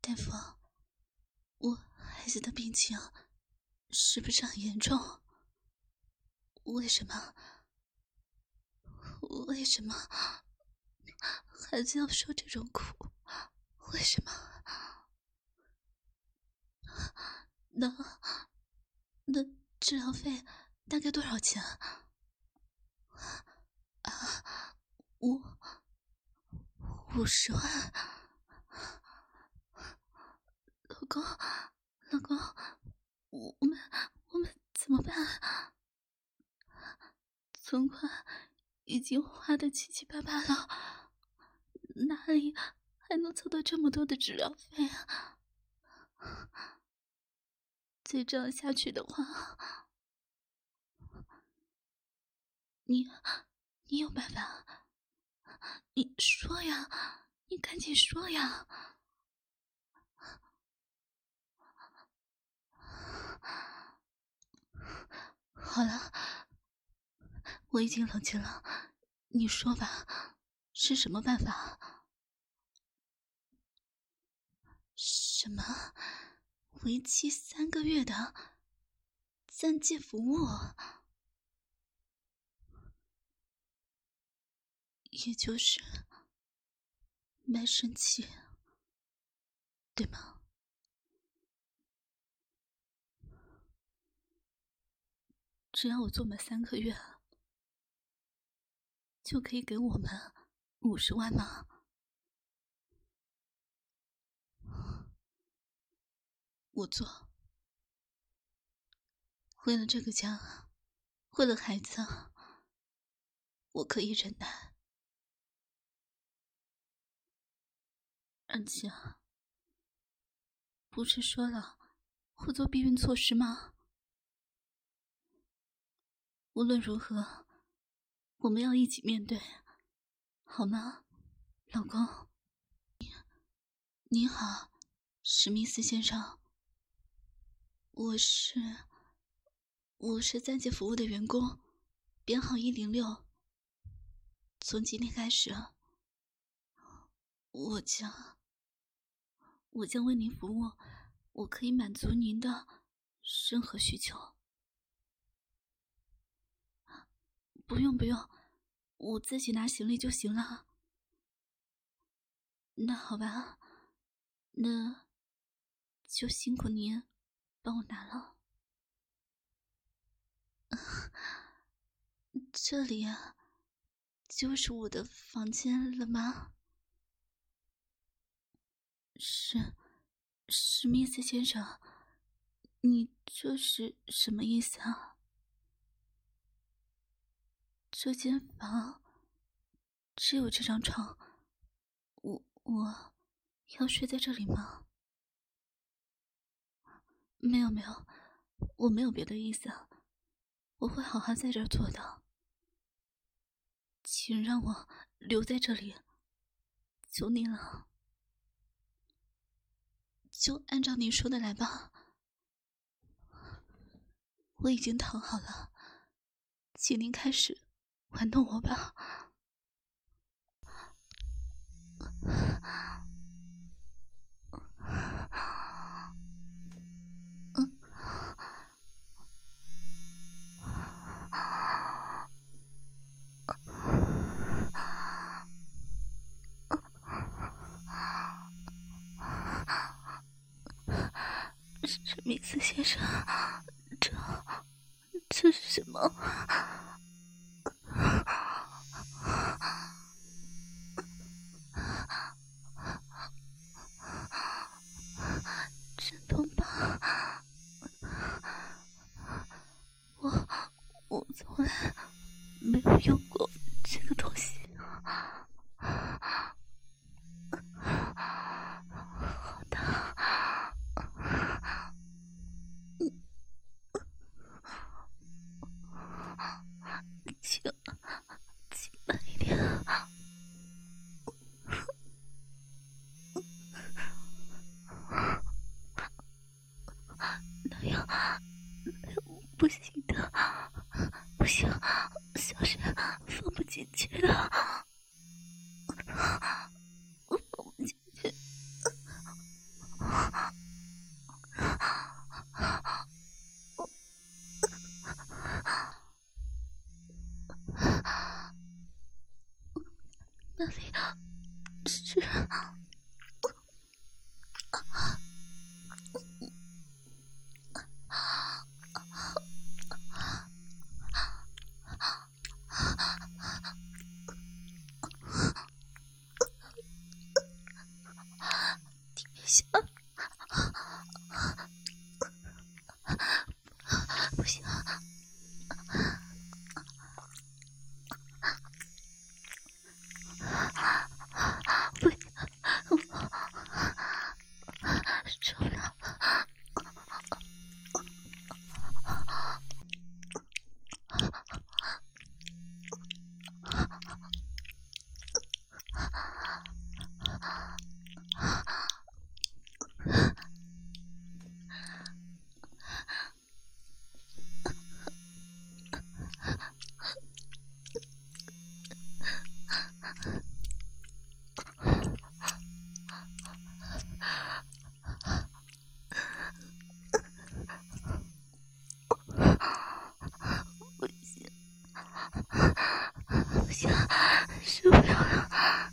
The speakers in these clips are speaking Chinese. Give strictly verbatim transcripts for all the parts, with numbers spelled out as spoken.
大夫，我孩子的病情是不是很严重？为什么？为什么孩子要受这种苦？为什么？那那治疗费大概多少钱？啊，五五十万。老公，老公，我我们我们怎么办？存款已经花得七七八八了，哪里还能凑到这么多的治疗费啊？再这样下去的话，你你有办法？你说呀，你赶紧说呀！好了，我已经冷静了，你说吧，是什么办法？什么？为期三个月的暂借服务？也就是卖身契，对吗？只要我做满三个月，就可以给我们五十万吗？我做，为了这个家，为了孩子，我可以忍耐。而且，不是说了会做避孕措施吗？无论如何，我们要一起面对，好吗，老公？你好，史密斯先生，我是我是暂借服务的员工，编号一零六。从今天开始，我将我将为您服务，我可以满足您的任何需求。不用不用，我自己拿行李就行了。那好吧，那就辛苦您帮我拿了。这里啊，就是我的房间了吗？是，史密斯先生，你这是什么意思啊？这间房只有这张床，我我要睡在这里吗？没有没有，我没有别的意思，我会好好在这儿做的。请让我留在这里，求你了。就按照你说的来吧。我已经躺好了，请您开始玩弄我吧。嗯。史密斯先生，这这是什么？真痛吧？我我从来没有用过这个东西。好的。请请慢一点。那样不行的，不行，小人放不进去的，我放不进去。 那里是天下，不行，不行，受不了了。不行，受不了了。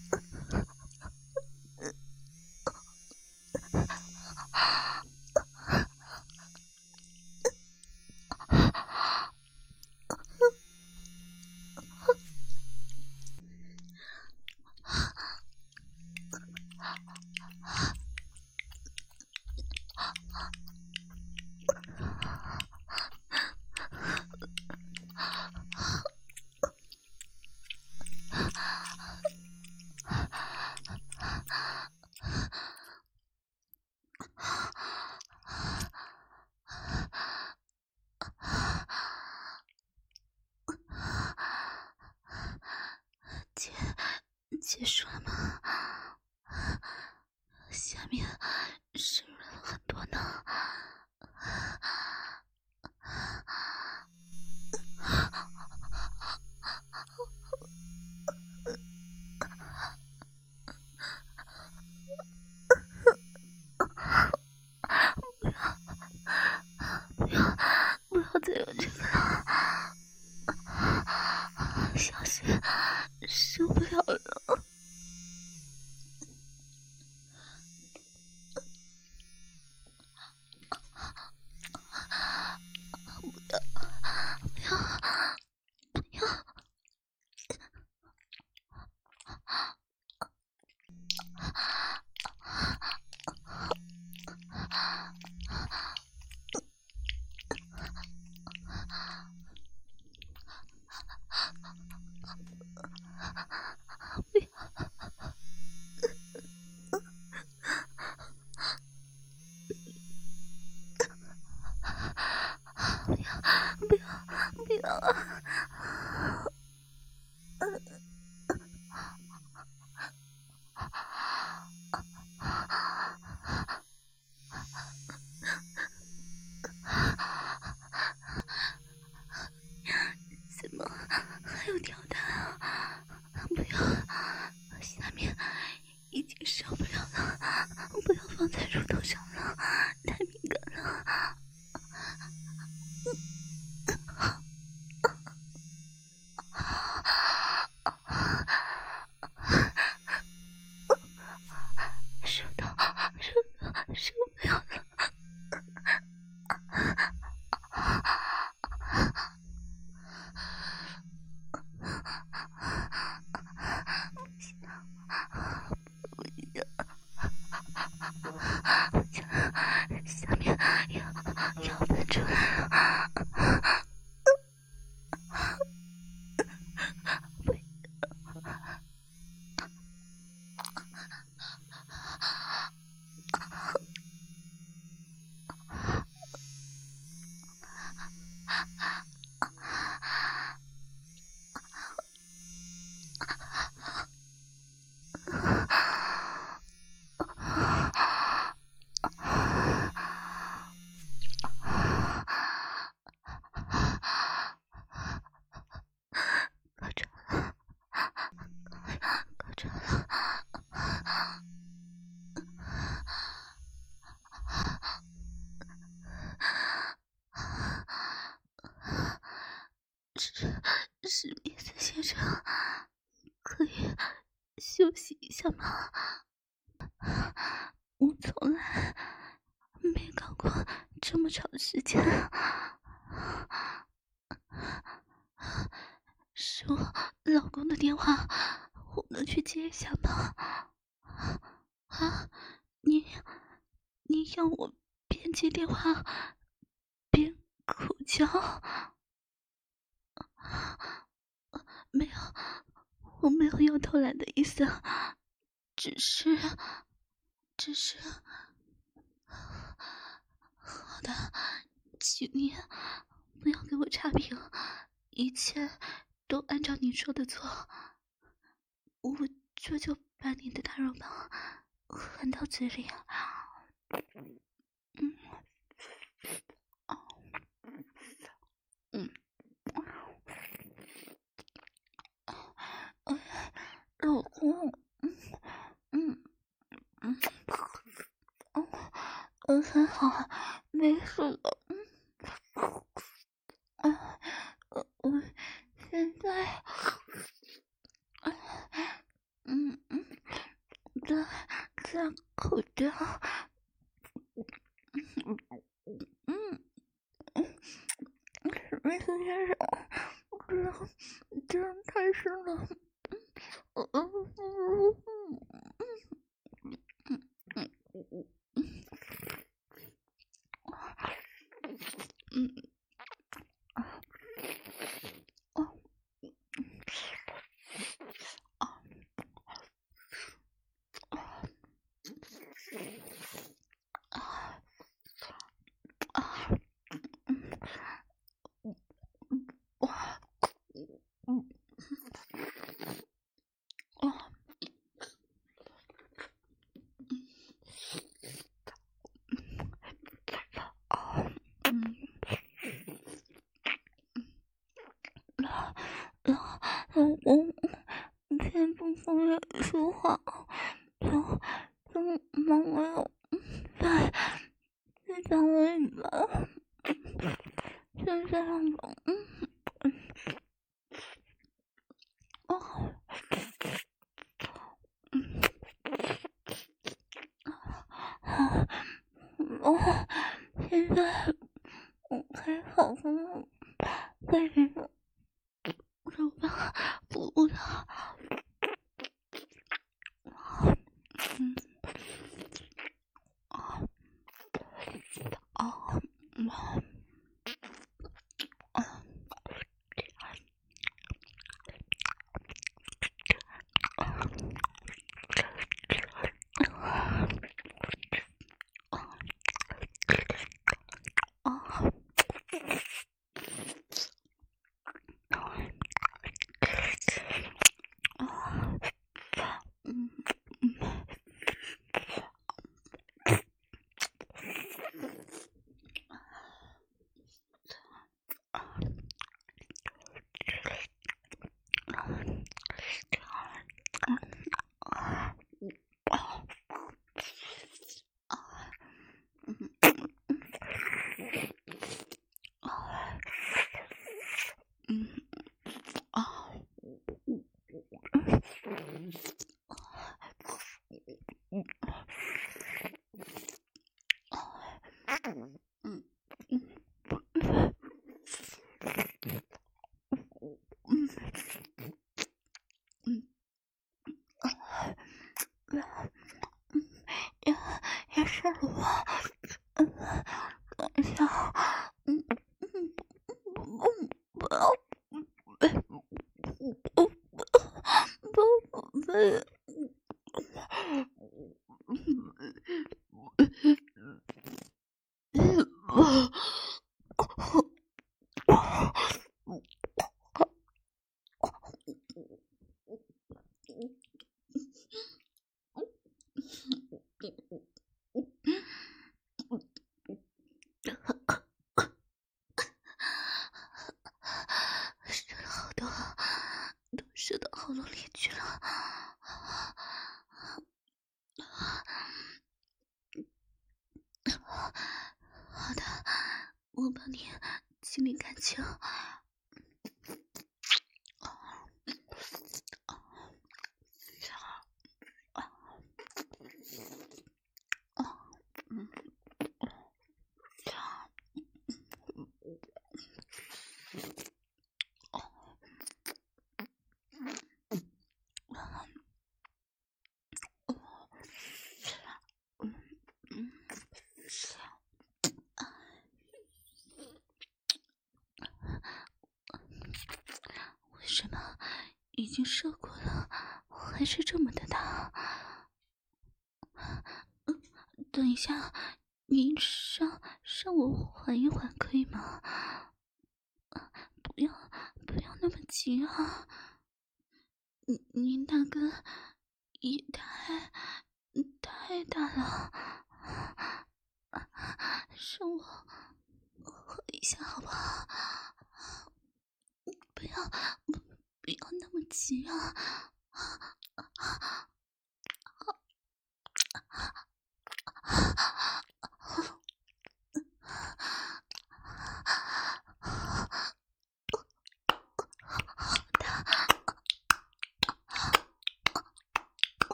结结束了吗？下面深入了很多呢。不要，不要再有这个了，小雪受不了了。不要，不要啊！怎么还有跳蛋啊？不要，下面已经受不了了，不要放在乳头上了，太敏感了。受到，受到，受不了了。下面要要喷出来了。史史密斯先生，可以休息一下嘛。我从来没搞过这么长时间。是我老公的电话，我能去接一下吗？啊，你你要我边接电话边口交？没有，我没有要偷懒的意思，只是只是好的，请你不要给我差评，一切都按照你说的做，我这就把你的大肉棒含到嘴里。嗯，嗯，哎，老公，嗯嗯嗯，哦，嗯，很好，没事了。嗯，啊，我我现在，嗯嗯，在在口交。嗯嗯嗯，梅森先生，这这太深了。嗯嗯嗯嗯嗯嗯哦啊啊嗯哇嗯哦哦嗯老老老公，先不跟我说话，就就忙没有在在讲我你们，就这样吧。嗯哦嗯好哦，现在我开好了，被你的手吧服务了。嗯哦哦嗯啊啊啊嗯嗯嗯啊嗯嗯嗯也也是我，嗯，等一下，嗯嗯嗯，不要，不不不，射了好多，都射到喉咙里去了。好的，我帮你清理干净。 经射过了，还是这么的大。嗯，等一下，您让让我缓一缓可以吗？不要不要那么急啊！您您那个也太太大了，让我缓一下好不好？不要不要那么急啊！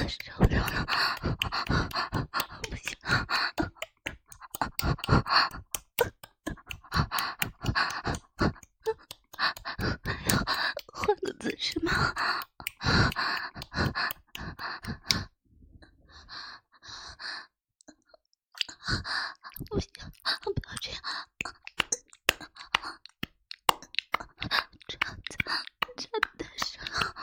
受不了了，不行了，要换个姿势吗？不行，不要这样，这样子这样太深了。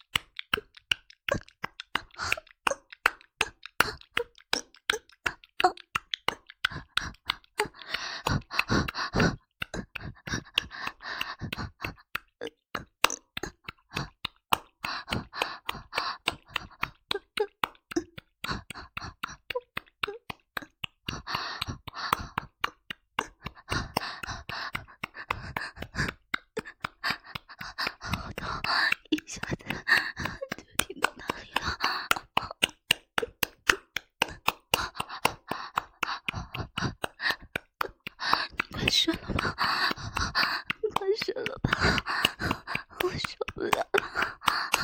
射了吗？快射了吧！我受不了了，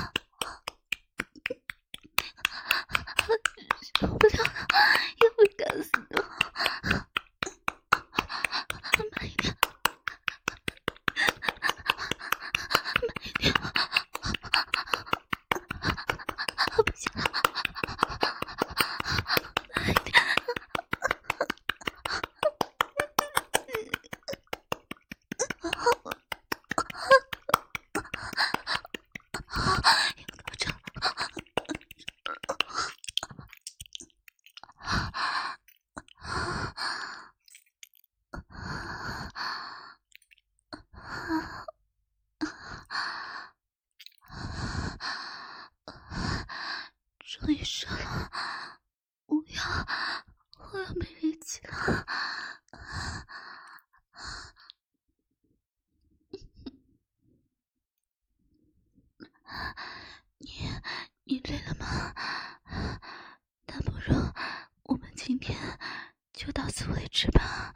受不了了，要被干死了！慢一点，慢一点，不行了，慢一点。终于射了，我要我要没力气了。你你累了吗？那不如我们今天就到此为止吧。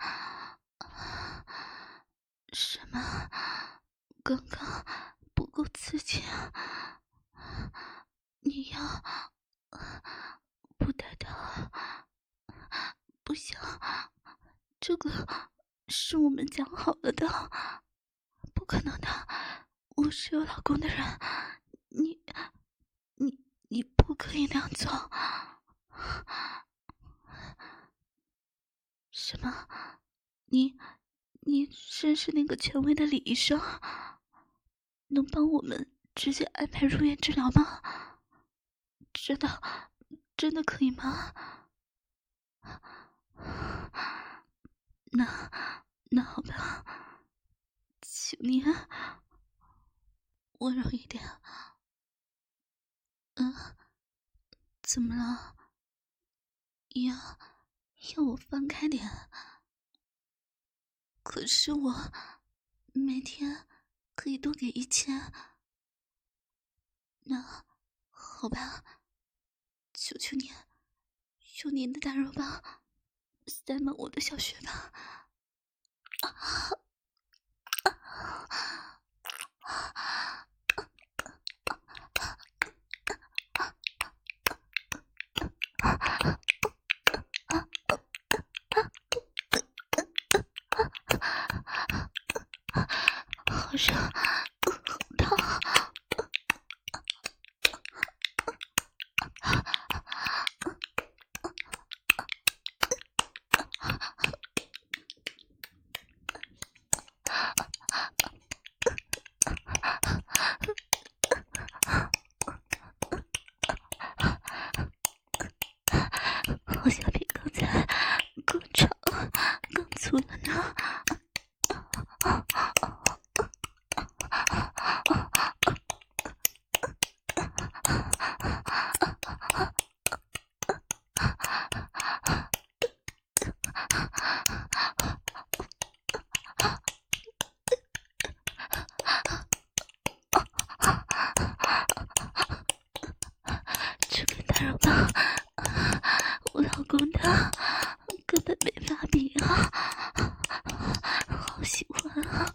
什么？刚刚不够刺激啊？你要不带套？不行，这个是我们讲好了的，不可能的。我是有老公的人，你你你不可以那样做。什么？你你认识那个权威的李医生，能帮我们直接安排入院治疗吗？真的真的可以吗？那那好吧，请你温柔一点。嗯，怎么了？要要我放开点？可是我每天可以多给一千。那好吧，求求你，用您的大肉棒塞满我的小穴吧。啊好热，好烫。好像比刚才更长、更粗了呢。这个大肉棒，我老公的根本没法比啊，好喜欢啊。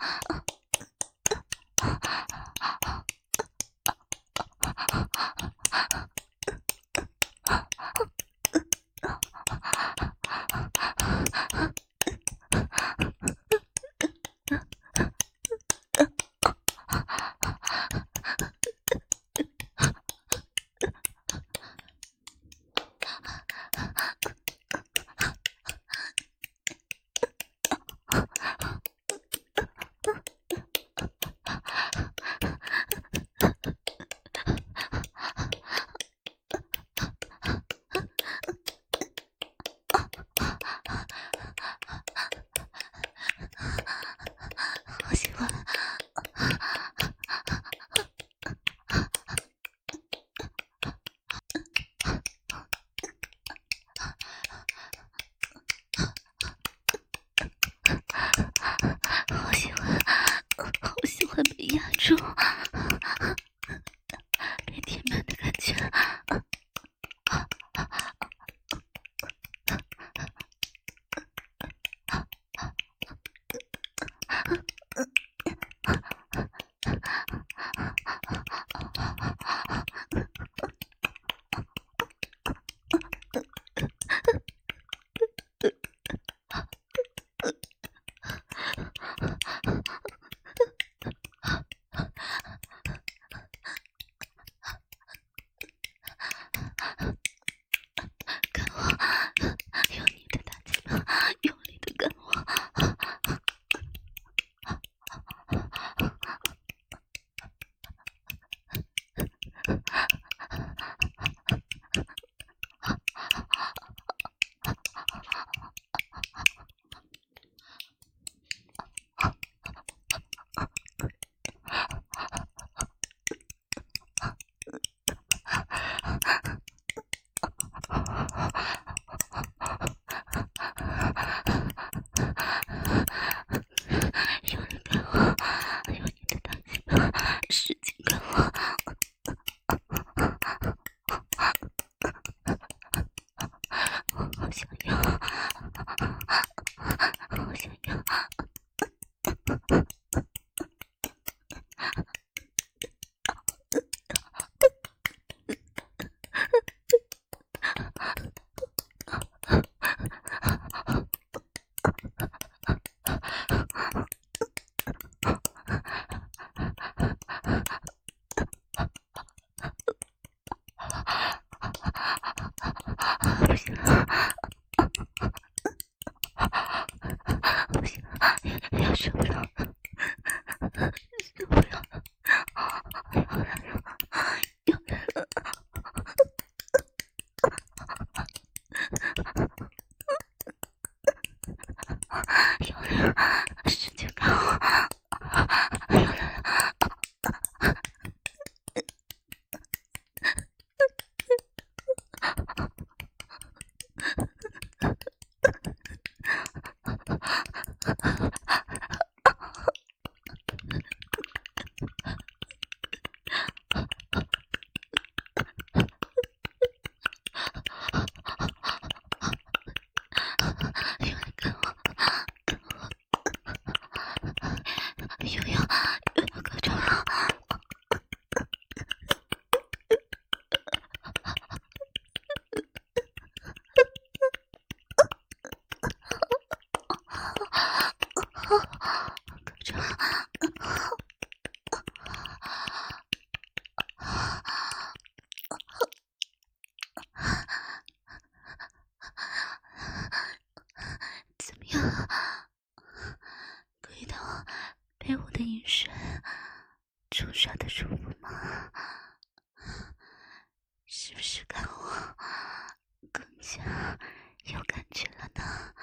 是看我更加有感觉了呢？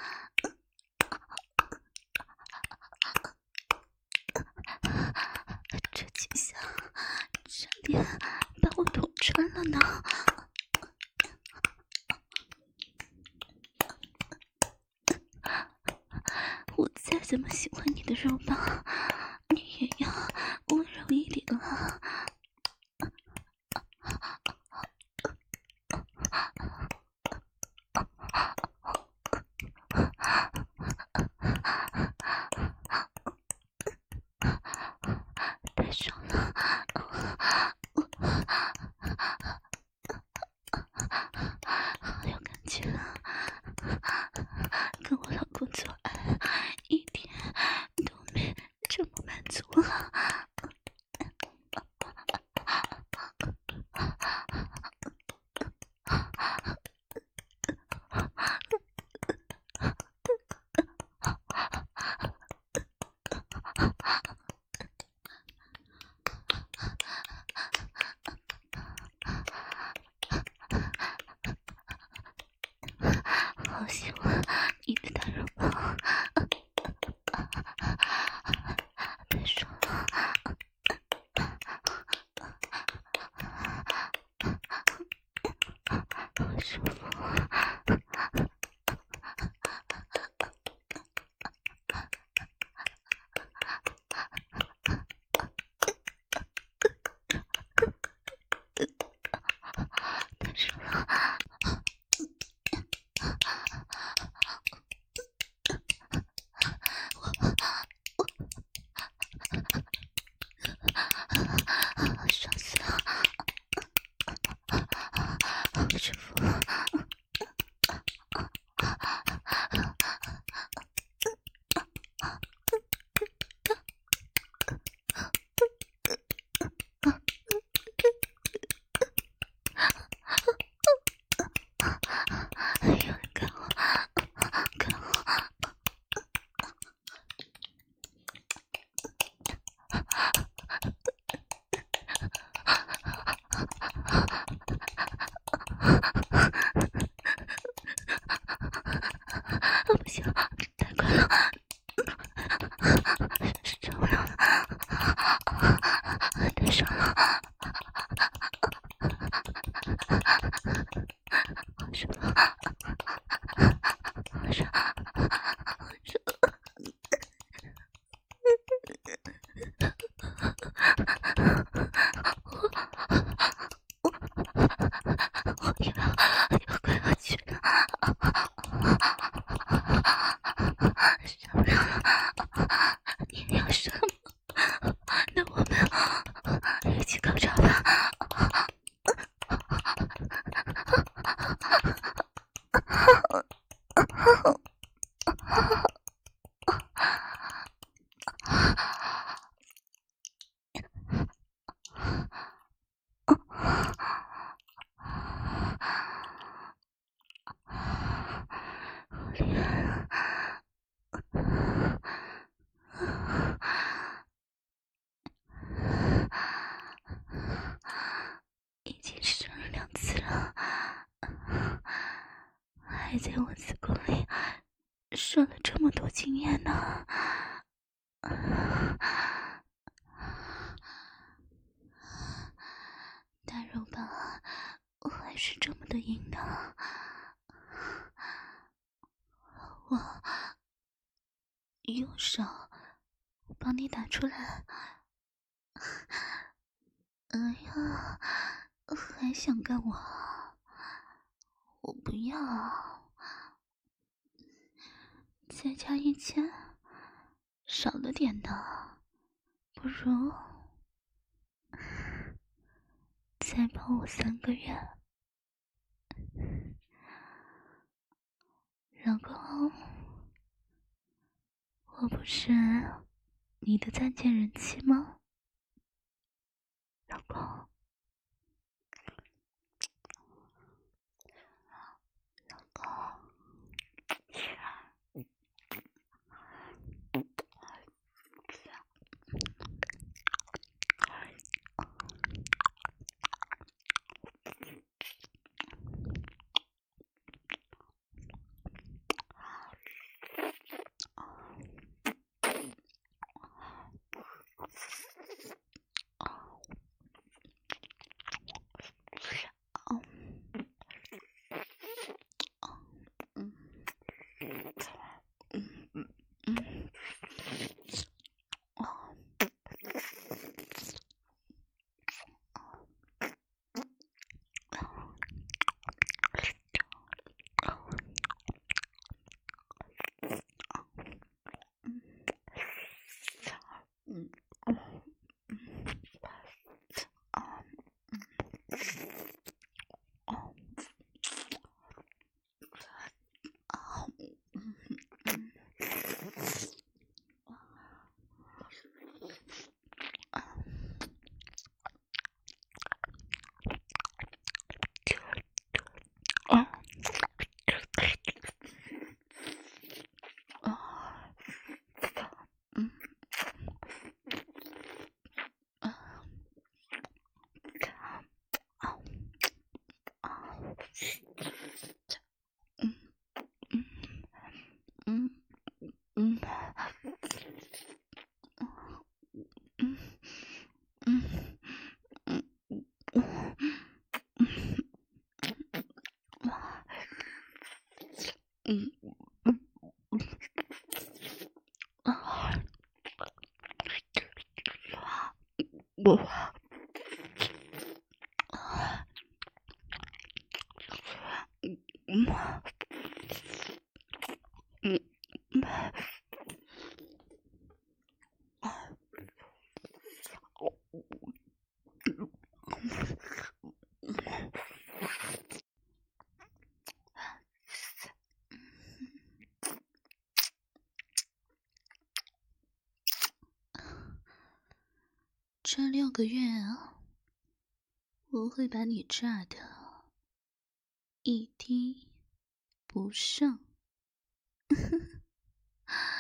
这几下差点把我捅穿了呢。我再怎么喜欢你的肉棒，你也要温柔一点啊。太爽了，好有感觉啊！跟我老公做爱一点都没这么满足啊！好喜欢你的大肉棒，太爽了！好舒服。太爽了！爽死了，好舒服。哎呦，看我，看我。不行，太快了，受不了了，太爽了，好爽，好爽，好爽！我又要又快要去了，受不了了！你要什么？那我们一起高潮吧！好厉害啊！已经射了两次了，还在我子宫里射了这么多经验呢。大肉棒还是这么的硬呢。我用手帮你打出来。哎呀，还想干我？我不要。再加一千，少了点呢。不如再帮我三个月。老公，我不是你的暂见人妻吗？老公，老公， 嗯嗯嗯嗯嗯嗯嗯嗯嗯啊！我嗯嗯嗯这六个月啊，我会把你炸的一滴不剩。